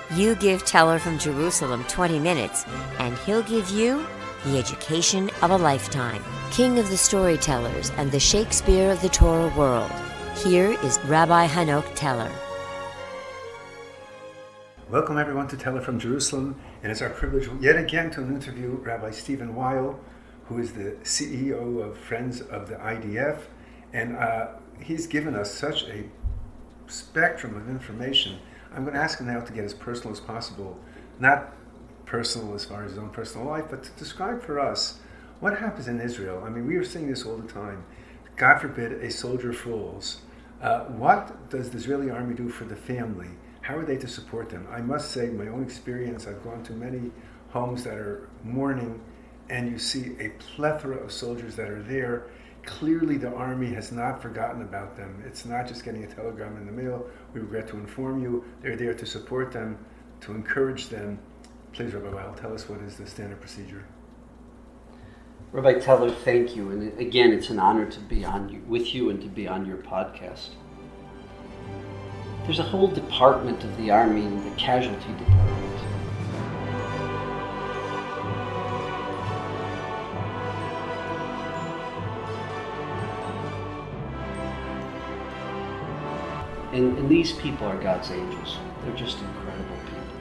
You give Teller from Jerusalem 20 minutes, and he'll give you the education of a lifetime. King of the storytellers and the Shakespeare of the Torah world, here is Rabbi Hanok Teller. Welcome everyone to Teller from Jerusalem, and it's our privilege yet again to interview Rabbi Stephen Weil, who is the CEO of Friends of the IDF, and he's given us such a spectrum of information. I'm going to ask him now to get as personal as possible, not personal as far as his own personal life, but to describe for us what happens in Israel. I mean, we are seeing this all the time. God forbid a soldier falls. What does the Israeli army do for the family? How are they to support them? I must say, my own experience, I've gone to many homes that are mourning, and you see a plethora of soldiers that are there. Clearly, the army has not forgotten about them. It's not just getting a telegram in the mail. We regret to inform you. They're there to support them, to encourage them. Please, Rabbi Weil, tell us what is the standard procedure. Rabbi Teller, thank you. And again, it's an honor to be with you and to be on your podcast. There's a whole department of the Army, the casualty department. And these people are God's angels. They're just incredible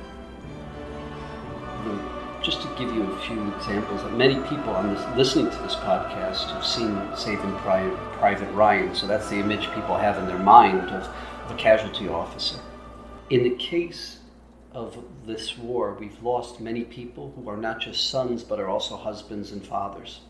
people. Just to give you a few examples, many people listening to this podcast have seen Saving Private Ryan, so that's the image people have in their mind of a casualty officer. In the case of this war, we've lost many people who are not just sons, but are also husbands and fathers.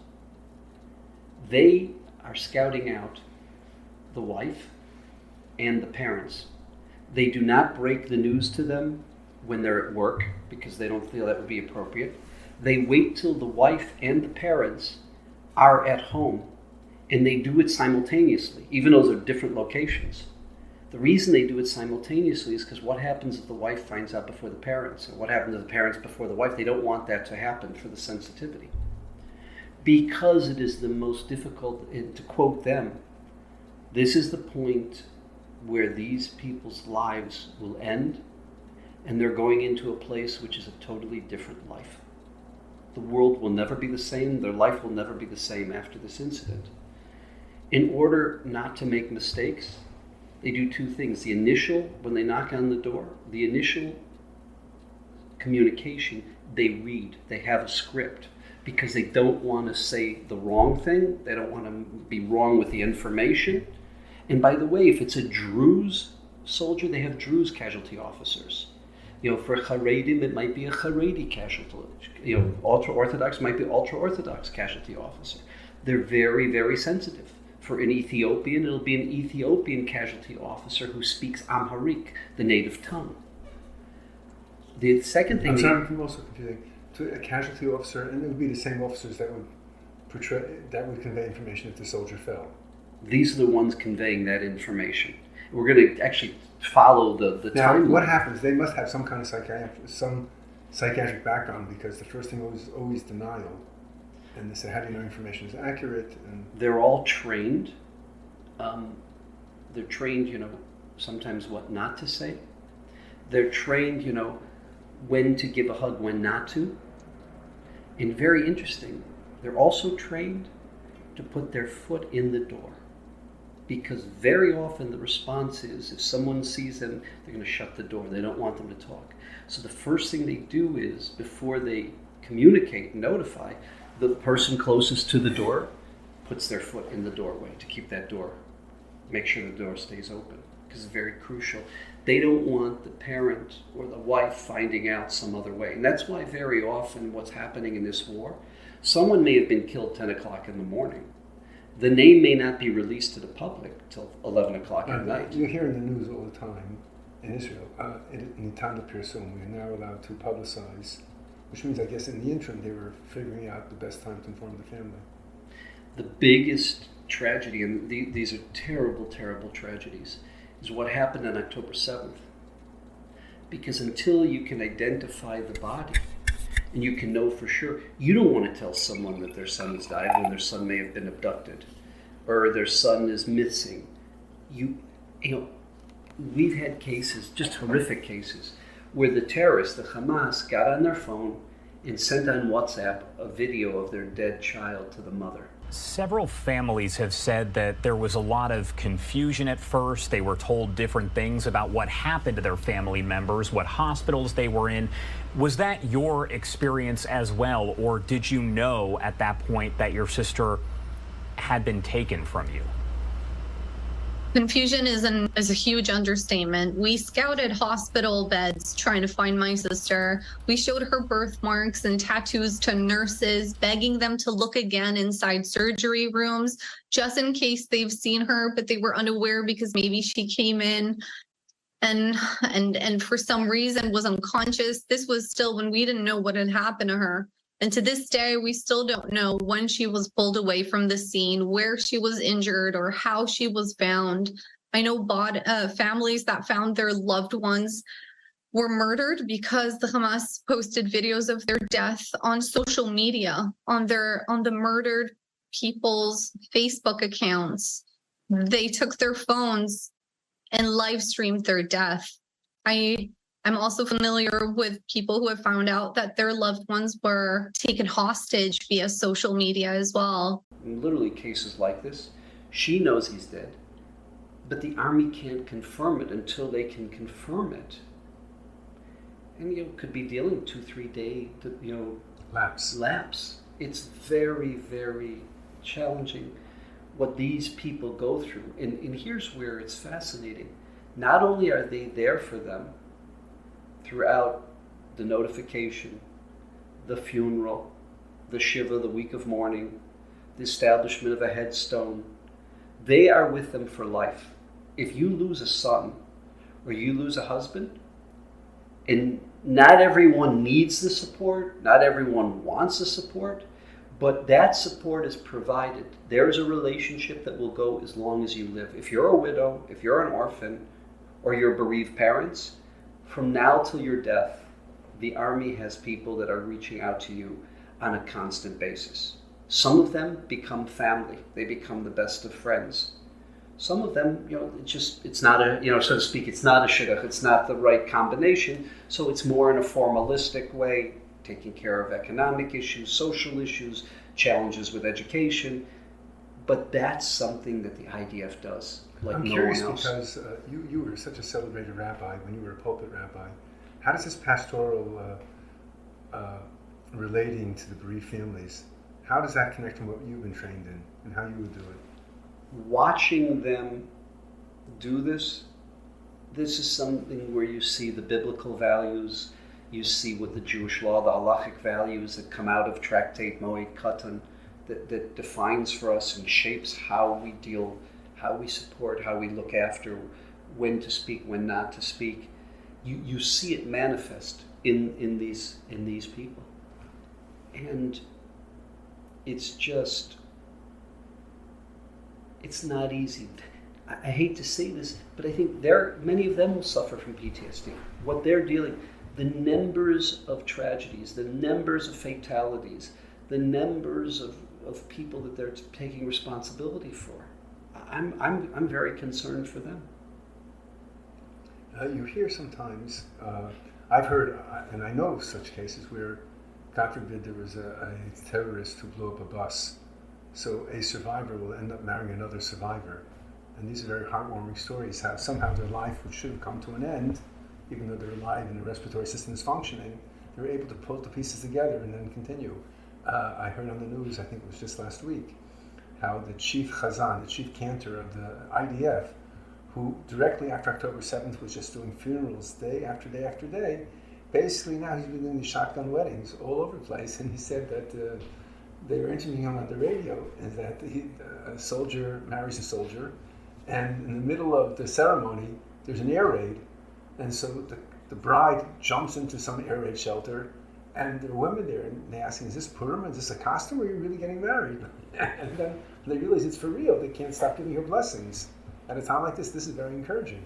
They are scouting out the wife and the parents. They do not break the news to them when they're at work because they don't feel that would be appropriate. They wait till the wife and the parents are at home, and they do it simultaneously, even though they're different locations. The reason they do it simultaneously is because what happens if the wife finds out before the parents? Or what happens to the parents before the wife? They don't want that to happen for the sensitivity. Because it is the most difficult, and to quote them, this is the point where these people's lives will end, and they're going into a place which is a totally different life. The world will never be the same. Their life will never be the same after this incident. In order not to make mistakes, they do two things. When they knock on the door, the initial communication, they read. They have a script because they don't want to say the wrong thing. They don't want to be wrong with the information. And by the way, if it's a Druze soldier, they have Druze casualty officers. For Haredim, it might be a Haredi casualty. Ultra-Orthodox might be ultra-Orthodox casualty officer. They're very, very sensitive. For an Ethiopian, it'll be an Ethiopian casualty officer who speaks Amharic, the native tongue. The second thing... I'm also confusing. To a casualty officer, and it would be the same officers that would convey information if the soldier fell. These are the ones conveying that information. We're going to actually follow the now, timeline. What happens? They must have some kind of psychiatric background, because the first thing was always denial. And they say, how do you know information is accurate? And they're all trained. They're trained, sometimes what not to say. They're trained, when to give a hug, when not to. And very interesting, they're also trained to put their foot in the door. Because very often the response is, if someone sees them, they're going to shut the door. They don't want them to talk. So the first thing they do is, before they communicate and notify, the person closest to the door puts their foot in the doorway to keep that door, make sure the door stays open, because it's very crucial. They don't want the parent or the wife finding out some other way. And that's why very often what's happening in this war, someone may have been killed 10 o'clock in the morning. The name may not be released to the public till 11 o'clock at night. You hear in the news all the time in Israel, in Tanda Pirsum, we are now allowed to publicize, which means, I guess, in the interim, they were figuring out the best time to inform the family. The biggest tragedy, and these are terrible, terrible tragedies, is what happened on October 7th. Because until you can identify the body, and you can know for sure, you don't want to tell someone that their son has died when their son may have been abducted, or their son is missing. We've had cases, just horrific cases, where the terrorists, the Hamas, got on their phone and sent on WhatsApp a video of their dead child to the mother. Several families have said that there was a lot of confusion at first. They were told different things about what happened to their family members, what hospitals they were in. Was that your experience as well, or did you know at that point that your sister had been taken from you? Confusion is a huge understatement. We scouted hospital beds trying to find my sister. We showed her birthmarks and tattoos to nurses, begging them to look again inside surgery rooms, just in case they've seen her, but they were unaware because maybe she came in and for some reason was unconscious. This was still when we didn't know what had happened to her. And to this day, we still don't know when she was pulled away from the scene, where she was injured, or how she was found. I know families that found their loved ones were murdered because the Hamas posted videos of their death on social media, on the murdered people's Facebook accounts. They took their phones and live streamed their death. I'm also familiar with people who have found out that their loved ones were taken hostage via social media as well. In literally cases like this, she knows he's dead, but the army can't confirm it until they can confirm it. And could be dealing 2-3 day lapse. It's very, very challenging what these people go through. And here's where it's fascinating. Not only are they there for them throughout the notification, the funeral, the Shiva, the week of mourning, the establishment of a headstone, they are with them for life. If you lose a son or you lose a husband, and not everyone needs the support, not everyone wants the support, but that support is provided. There is a relationship that will go as long as you live. If you're a widow, if you're an orphan, or you're bereaved parents, from now till your death, the Army has people that are reaching out to you on a constant basis. Some of them become family. They become the best of friends. Some of them, it's not a, so to speak, it's not a shidduch, it's not the right combination, so it's more in a formalistic way, taking care of economic issues, social issues, challenges with education, but that's something that the IDF does. I'm curious because you were such a celebrated rabbi when you were a pulpit rabbi. How does this pastoral relating to the bereaved families, how does that connect to what you've been trained in and how you would do it? Watching them do this is something where you see the biblical values, you see what the Jewish law, the halachic values that come out of Tractate Moed Katan that defines for us and shapes how we deal, how we support, how we look after, when to speak, when not to speak. You see it manifest in these people. And it's not easy. I hate to say this, but I think many of them will suffer from PTSD. What they're dealing, the numbers of tragedies, the numbers of fatalities, the numbers of people that they're taking responsibility for. I'm very concerned for them. You hear sometimes, I've heard, and I know of such cases where, God forbid, there was a terrorist who blew up a bus. So a survivor will end up marrying another survivor. And these are very heartwarming stories, how somehow their life, which should have come to an end, even though they're alive and the respiratory system is functioning, they're able to pull the pieces together and then continue. I heard on the news, I think it was just last week, how the chief chazan, the chief cantor of the IDF, who directly after October 7th was just doing funerals day after day after day, basically now he's been doing these shotgun weddings all over the place. And he said that they were interviewing him on the radio, and that a soldier marries a soldier, and in the middle of the ceremony, there's an air raid, and so the bride jumps into some air raid shelter, and there are women there, and they ask him, is this Purim? Is this a costume, or are you really getting married? And then they realize it's for real. They can't stop giving her blessings. At a time like this is very encouraging.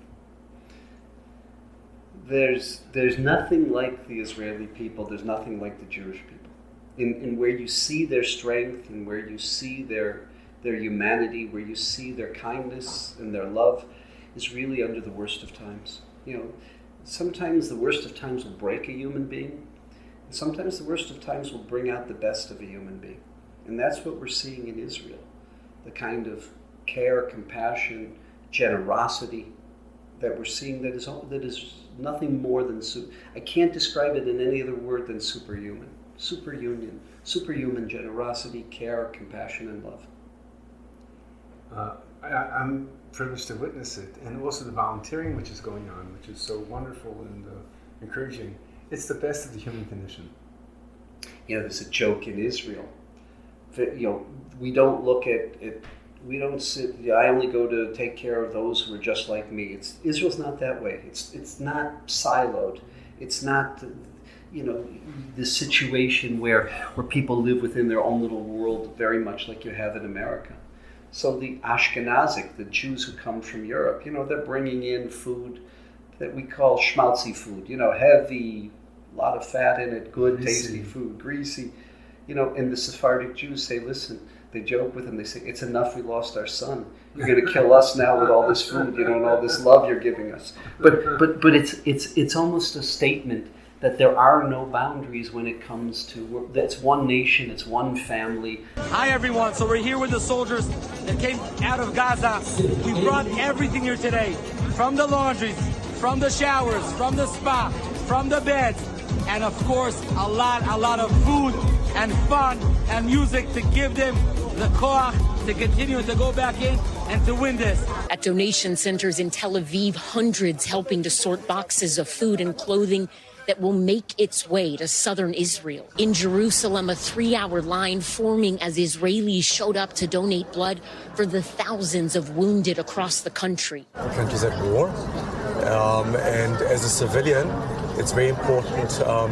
There's nothing like the Israeli people. There's nothing like the Jewish people. In where you see their strength, and where you see their humanity, where you see their kindness and their love, is really under the worst of times. Sometimes the worst of times will break a human being, and sometimes the worst of times will bring out the best of a human being. And that's what we're seeing in Israel. The kind of care, compassion, generosity that we're seeing that is nothing more than, I can't describe it in any other word than superhuman. Superhuman generosity, care, compassion, and love. I'm privileged to witness it, and also the volunteering which is going on, which is so wonderful and encouraging. It's the best of the human condition. You know, there's a joke in Israel. We don't look at it. We don't sit. I only go to take care of those who are just like me. Israel's not that way. It's not siloed. It's not, the situation where people live within their own little world, very much like you have in America. So the Ashkenazic, the Jews who come from Europe, they're bringing in food that we call schmaltzy food. Heavy, a lot of fat in it, good, tasty food, greasy. And the Sephardic Jews say, listen. They joke with him. They say, "It's enough. We lost our son. You're going to kill us now with all this food, and all this love you're giving us." But it's almost a statement that there are no boundaries when it comes to. It's one nation. It's one family. Hi everyone. So we're here with the soldiers that came out of Gaza. We brought everything here today, from the laundries, from the showers, from the spa, from the beds, and of course a lot of food and fun and music to give them the koach to continue to go back in and to win this. At donation centers in Tel Aviv, hundreds helping to sort boxes of food and clothing that will make its way to southern Israel. In Jerusalem, a 3-hour line forming as Israelis showed up to donate blood for the thousands of wounded across the country. The country's at war, and as a civilian, it's very important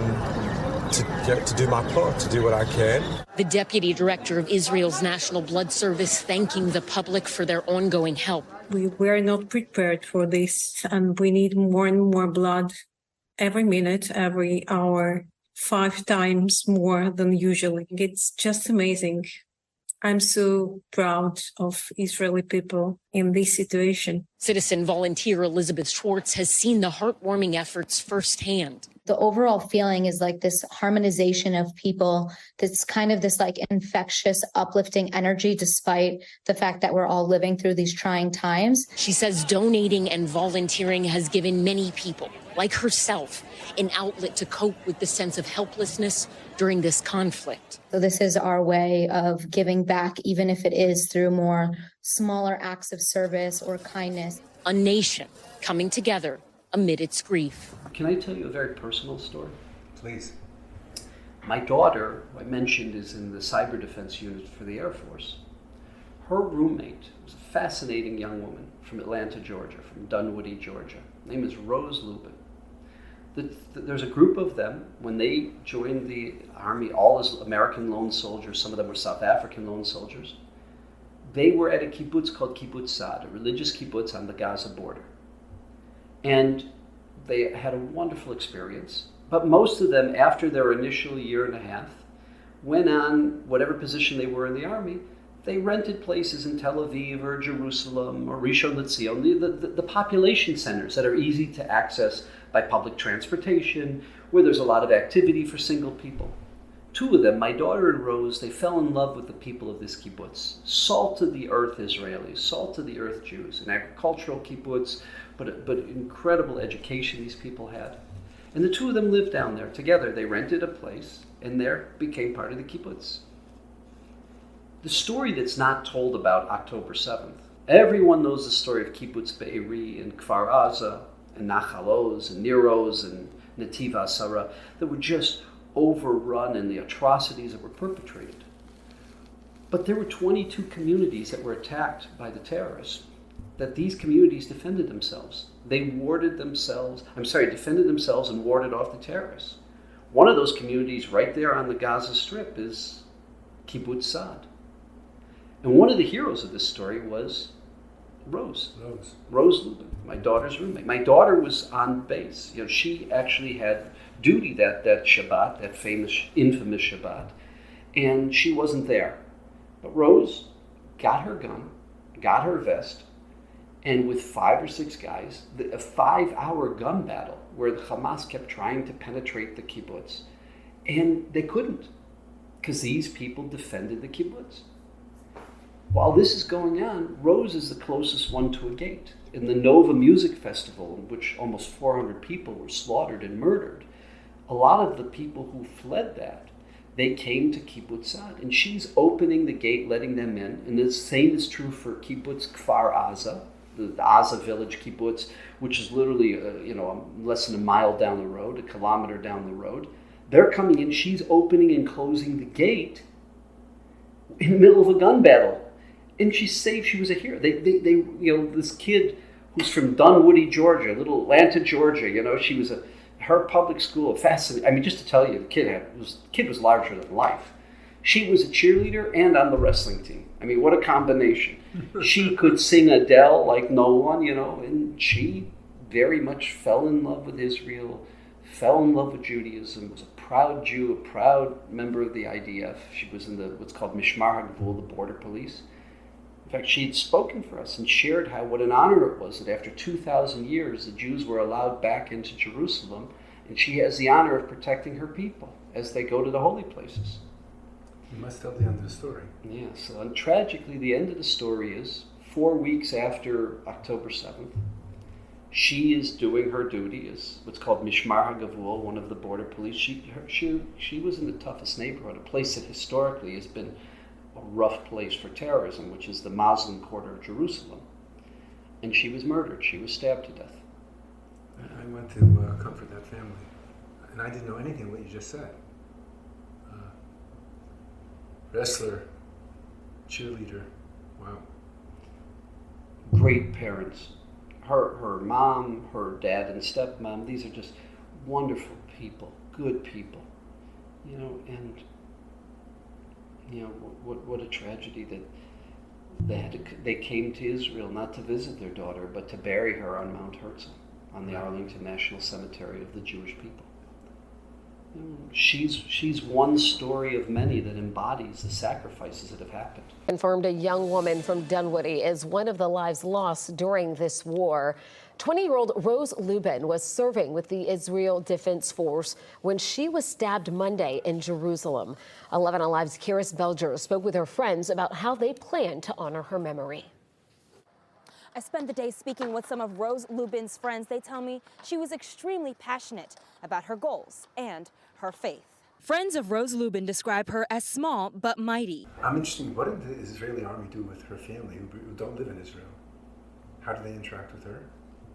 to do my part, to do what I can. The deputy director of Israel's National Blood Service thanking the public for their ongoing help. We were not prepared for this, and we need more and more blood every minute, every hour, 5 times more than usually. It's just amazing. I'm so proud of Israeli people in this situation. Citizen volunteer Elizabeth Schwartz has seen the heartwarming efforts firsthand. The overall feeling is like this harmonization of people. That's kind of this like infectious, uplifting energy, despite the fact that we're all living through these trying times. She says donating and volunteering has given many people, like herself, an outlet to cope with the sense of helplessness during this conflict. So this is our way of giving back, even if it is through more smaller acts of service or kindness. A nation coming together amid its grief. Can I tell you a very personal story? Please. My daughter, who I mentioned, is in the cyber defense unit for the Air Force. Her roommate was a fascinating young woman from Atlanta, Georgia, from Dunwoody, Georgia. Her name is Rose Lubin. There's a group of them, when they joined the Army, all as American lone soldiers, some of them were South African lone soldiers. They were at a kibbutz called Kibbutz Saad, a religious kibbutz on the Gaza border. And they had a wonderful experience. But most of them, after their initial year and a half, went on whatever position they were in the army. They rented places in Tel Aviv or Jerusalem or Rishon LeZion, the population centers that are easy to access by public transportation, where there's a lot of activity for single people. 2 of them, my daughter and Rose, they fell in love with the people of this kibbutz. Salt-of-the-earth Israelis, salt-of-the-earth Jews, an agricultural kibbutz, but incredible education these people had. And the 2 of them lived down there together. They rented a place and there became part of the kibbutz. The story that's not told about October 7th, everyone knows the story of Kibbutz Be'eri and Kfar Aza and Nachal Oz and Nir Oz and Netiv HaSara that were just overrun in the atrocities that were perpetrated. But there were 22 communities that were attacked by the terrorists, that these communities defended themselves. They defended themselves and warded off the terrorists. One of those communities right there on the Gaza Strip is Kibbutz Saad. And one of the heroes of this story was Rose Lubin, my daughter's roommate. My daughter was on base. She actually had duty that Shabbat, that infamous Shabbat, and she wasn't there. But Rose got her gun, got her vest, and with 5 or 6 guys, a 5-hour gun battle where the Hamas kept trying to penetrate the kibbutz. And they couldn't, because these people defended the kibbutz. While this is going on, Rose is the closest one to a gate. In the Nova Music Festival, in which almost 400 people were slaughtered and murdered, a lot of the people who fled that, they came to Kibbutz Sa'ad, and she's opening the gate, letting them in. And the same is true for Kibbutz Kfar Aza, the Aza village kibbutz, which is literally less than a mile down the road, a kilometer down the road. They're coming in. She's opening and closing the gate in the middle of a gun battle. And she's safe. She was a hero. They this kid who's from Dunwoody, Georgia, little Atlanta, Georgia. She was her public school. Fascinating. I mean, just to tell you, the kid was larger than life. She was a cheerleader and on the wrestling team. I mean, what a combination. She could sing Adele like no one, and she very much fell in love with Israel, fell in love with Judaism, was a proud Jew, a proud member of the IDF. She was in what's called Mishmar HaGvul, the border police. In fact, she had spoken for us and shared what an honor it was that after 2,000 years, the Jews were allowed back into Jerusalem, and she has the honor of protecting her people as they go to the holy places. You must tell the end of the story. Yeah, so tragically, the end of the story is 4 weeks after October 7th, she is doing her duty as what's called Mishmar HaGvul, one of the border police. She was in the toughest neighborhood, a place that historically has been a rough place for terrorism, which is the Muslim quarter of Jerusalem. And she was murdered. She was stabbed to death. I went to comfort that family, and I didn't know anything of what you just said. Wrestler, cheerleader, wow. Great parents. Her mom, her dad and stepmom, these are just wonderful people, good people. What a tragedy that they came to Israel not to visit their daughter, but to bury her on Mount Herzl, on the Arlington National Cemetery of the Jewish people. She's one story of many that embodies the sacrifices that have happened. Confirmed a young woman from Dunwoody is one of the lives lost during this war. 20-year-old Rose Lubin was serving with the Israel Defense Force when she was stabbed Monday in Jerusalem. 11 Alive's Kiris Belger spoke with her friends about how they plan to honor her memory. I spent the day speaking with some of Rose Lubin's friends. They tell me she was extremely passionate about her goals and her faith. Friends of Rose Lubin describe her as small but mighty. I'm interested, what did the Israeli army do with her family who don't live in Israel? How do they interact with her?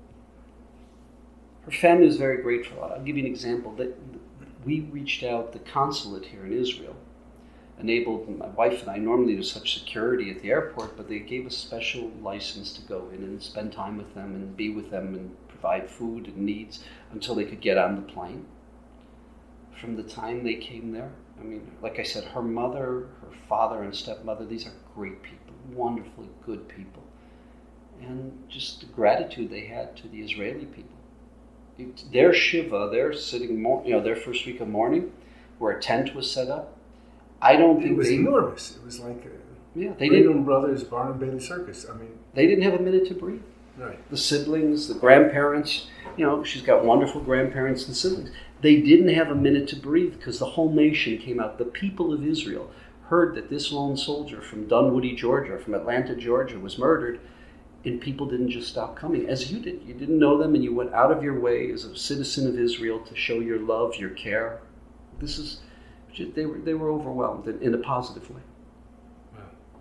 Her family was very grateful. I'll give you an example. We reached out, the consulate here in Israel enabled my wife and I. Normally there's such security at the airport, but they gave us special license to go in and spend time with them and be with them and provide food and needs until they could get on the plane. From the time they came there, I mean, like I said, her mother, her father and stepmother, these are great people, wonderfully good people. And just the gratitude they had to the Israeli people. Their Shiva, they're sitting, their first week of mourning, where a tent was set up. I don't think it was enormous. It was like they Brigham Brothers Barnum Bailey Circus. I mean, they didn't have a minute to breathe. Right. The siblings, the grandparents. She's got wonderful grandparents and siblings. They didn't have a minute to breathe because the whole nation came out. The people of Israel heard that this lone soldier from Dunwoody, Georgia, from Atlanta, Georgia, was murdered, and people didn't just stop coming, as you did. You didn't know them, and you went out of your way as a citizen of Israel to show your love, your care. They were overwhelmed in a positive way. Wow.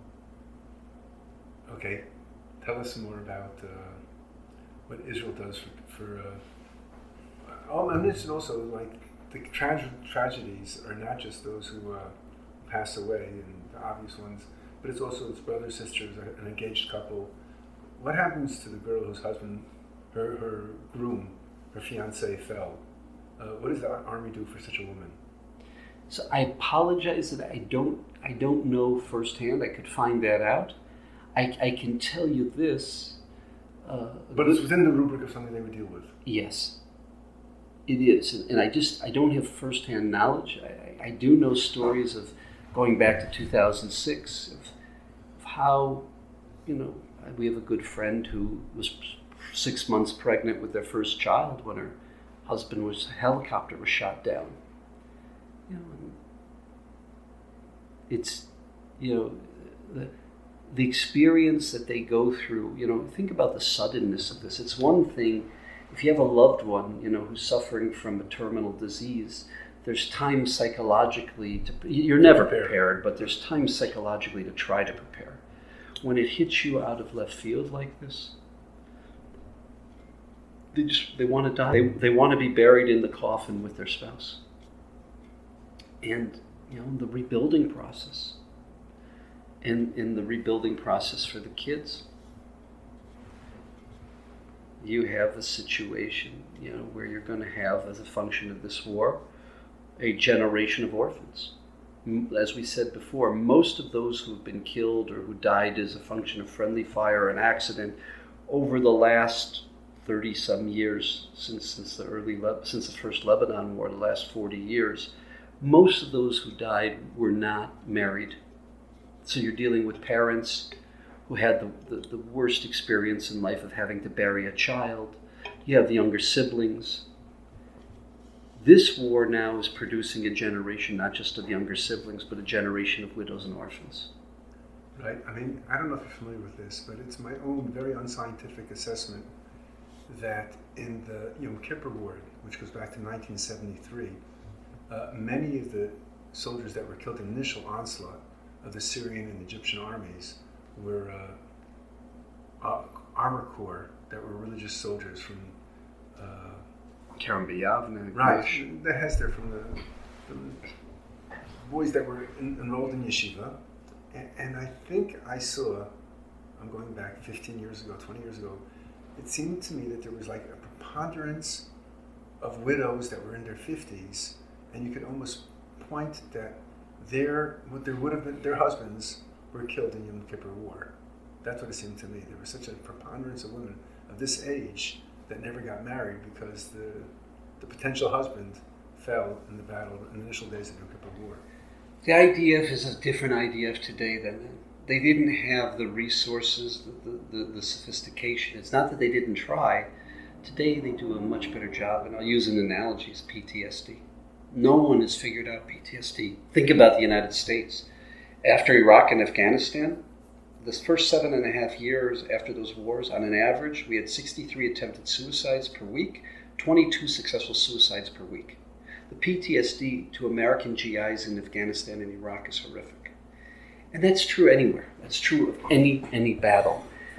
Okay, tell us more about what Israel does for I'm interested also, like, the tragedies are not just those who pass away and the obvious ones, but it's also its brothers, sisters, an engaged couple. What happens to the girl whose husband, her groom, her fiancé fell? What does the army do for such a woman? So I apologize that I don't know firsthand. I could find that out. I can tell you this. But it's within the rubric of something they would deal with. Yes, it is. And I don't have firsthand knowledge. I do know stories of going back to 2006 of how, we have a good friend who was 6 months pregnant with their first child when her husband was, a helicopter was shot down. You know, it's, you know, the experience that they go through, you know, think about the suddenness of this. It's one thing, if you have a loved one, you know, who's suffering from a terminal disease, there's time psychologically you're never prepared, but there's time psychologically to try to prepare. When it hits you out of left field like this, they want to die. They want to be buried in the coffin with their spouse. And, you know, the rebuilding process. And in the rebuilding process for the kids, you have the situation, you know, where you're going to have, as a function of this war, a generation of orphans. As we said before, most of those who have been killed or who died as a function of friendly fire or an accident over the last 30-some years, since the first Lebanon War, the last 40 years, most of those who died were not married. So you're dealing with parents who had the worst experience in life of having to bury a child. You have the younger siblings. This war now is producing a generation, not just of younger siblings, but a generation of widows and orphans. Right. I mean, I don't know if you're familiar with this, but it's my own very unscientific assessment that in the Yom Kippur War, which goes back to 1973, many of the soldiers that were killed in the initial onslaught of the Syrian and Egyptian armies were armor corps that were religious soldiers from Kerem Beyavne. Right, the Hester, from the boys that were enrolled in yeshiva. And I think I saw, I'm going back 15 years ago, 20 years ago, it seemed to me that there was like a preponderance of widows that were in their 50s, and you could almost point that there would have been, their husbands were killed in Yom Kippur War. That's what it seemed to me. There was such a preponderance of women of this age that never got married because the potential husband fell in the battle in the initial days of Yom Kippur War. The IDF is a different IDF today than then. They didn't have the resources, the sophistication. It's not that they didn't try. Today they do a much better job, and I'll use an analogy, is PTSD. No one has figured out PTSD. Think about the United States. After Iraq and Afghanistan, the first 7.5 years after those wars, on an average, we had 63 attempted suicides per week, 22 successful suicides per week. The PTSD to American GIs in Afghanistan and Iraq is horrific. And that's true anywhere. That's true of any battle.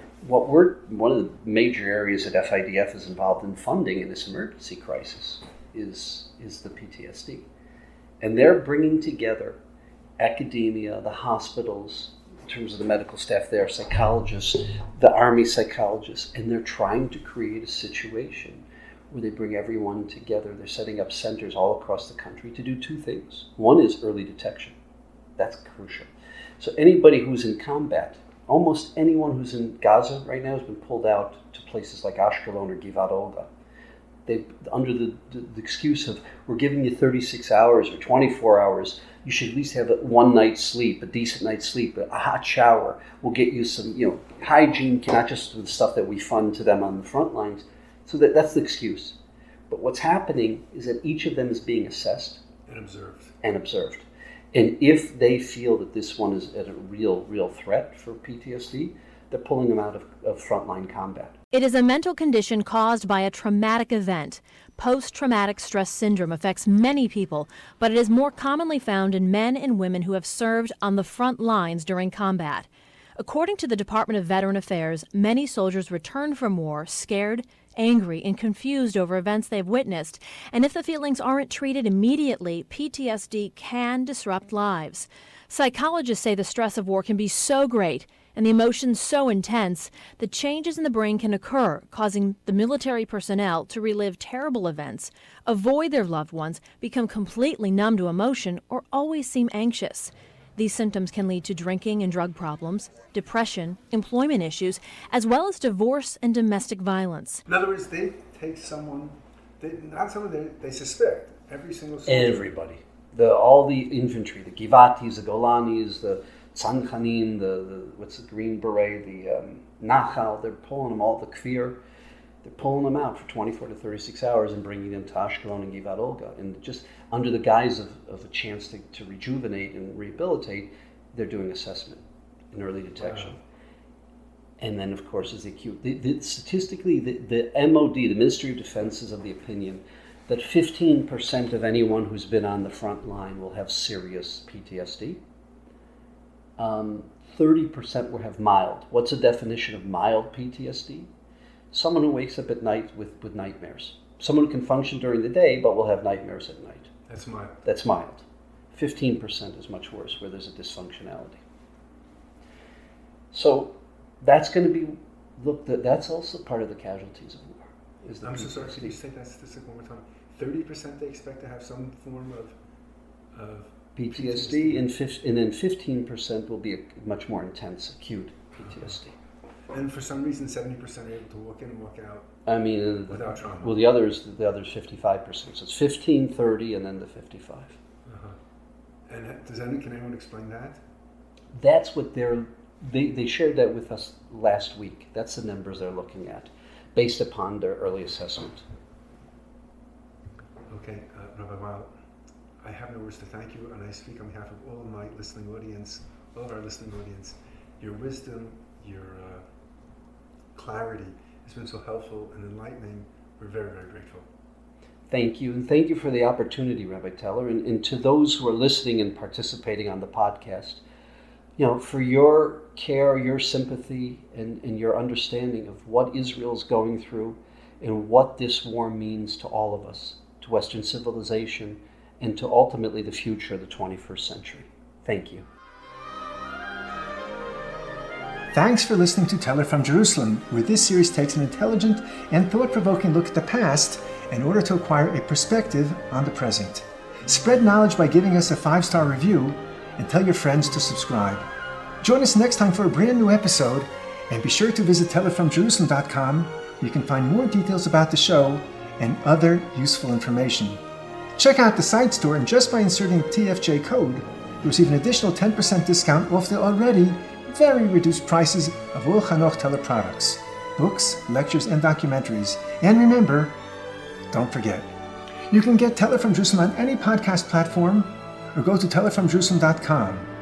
One of the major areas that FIDF is involved in funding in this emergency crisis is the PTSD. And they're bringing together academia, the hospitals, in terms of the medical staff there, psychologists, the Army psychologists, and they're trying to create a situation where they bring everyone together. They're setting up centers all across the country to do two things. One is early detection. That's crucial. So anybody who's in combat, almost anyone who's in Gaza right now has been pulled out to places like Ashkelon or Givat Olga. Under the excuse of, we're giving you 36 hours or 24 hours, you should at least have one night's sleep, a decent night's sleep, a hot shower. We'll get you some, hygiene, not just the stuff that we fund to them on the front lines. So that's the excuse. But what's happening is that each of them is being assessed and observed. And if they feel that this one is a real threat for PTSD, they're pulling them out of frontline combat. It is a mental condition caused by a traumatic event. Post-traumatic stress syndrome affects many people, but it is more commonly found in men and women who have served on the front lines during combat. According to the Department of Veteran Affairs, many soldiers return from war scared, angry, and confused over events they've witnessed. And if the feelings aren't treated immediately, PTSD can disrupt lives. Psychologists say the stress of war can be so great and the emotions so intense that changes in the brain can occur, causing the military personnel to relive terrible events, avoid their loved ones, become completely numb to emotion, or always seem anxious. These symptoms can lead to drinking and drug problems, depression, employment issues, as well as divorce and domestic violence. In other words, they take someone, they suspect, every single soldier. Everybody. All the infantry, the Givatis, the Golanis, the Tzanchanim, the Green Beret, the Nachal, they're pulling them all, the Kfir. They're pulling them out for 24 to 36 hours and bringing them to Ashkelon and Givat Olga. And just under the guise of a chance to rejuvenate and rehabilitate, they're doing assessment and early detection. Wow. And then, of course, is the acute. Statistically, the MOD, the Ministry of Defense, is of the opinion that 15% of anyone who's been on the front line will have serious PTSD. 30% will have mild. What's the definition of mild PTSD? Someone who wakes up at night with nightmares. Someone who can function during the day but will have nightmares at night. That's mild. That's mild. 15% is much worse, where there's a dysfunctionality. So that's going to be looked at. That's also part of the casualties of war. Is the I'm PTSD. so sorry. Can you say that statistic one more time? 30% they expect to have some form of PTSD, and then 15% will be a much more intense acute PTSD. And for some reason, 70% are able to walk in and walk out. I mean, without trauma. Well, the others 55%. So it's 15, 30, and then the 55. And can anyone explain that? That's what they shared that with us last week. That's the numbers they're looking at, based upon their early assessment. Okay, Rabbi Weil, I have no words to thank you, and I speak on behalf of all of my listening audience, all of our listening audience. Your wisdom, your clarity has been so helpful and enlightening. We're very, very grateful. Thank you, and thank you for the opportunity, Rabbi Teller, and to those who are listening and participating on the podcast, for your care, your sympathy, and your understanding of what Israel is going through and what this war means to all of us, to Western civilization, and to ultimately the future of the 21st century. Thank you. Thanks for listening to Teller from Jerusalem, where this series takes an intelligent and thought-provoking look at the past in order to acquire a perspective on the present. Spread knowledge by giving us a 5-star review and tell your friends to subscribe. Join us next time for a brand new episode, and be sure to visit tellerfromjerusalem.com where you can find more details about the show and other useful information. Check out the site store, and just by inserting the TFJ code, you'll receive an additional 10% discount off the already very reduced prices of all Hanoch Teller products, books, lectures, and documentaries. And remember, don't forget, you can get Teller from Jerusalem on any podcast platform, or go to tellerfromjerusalem.com.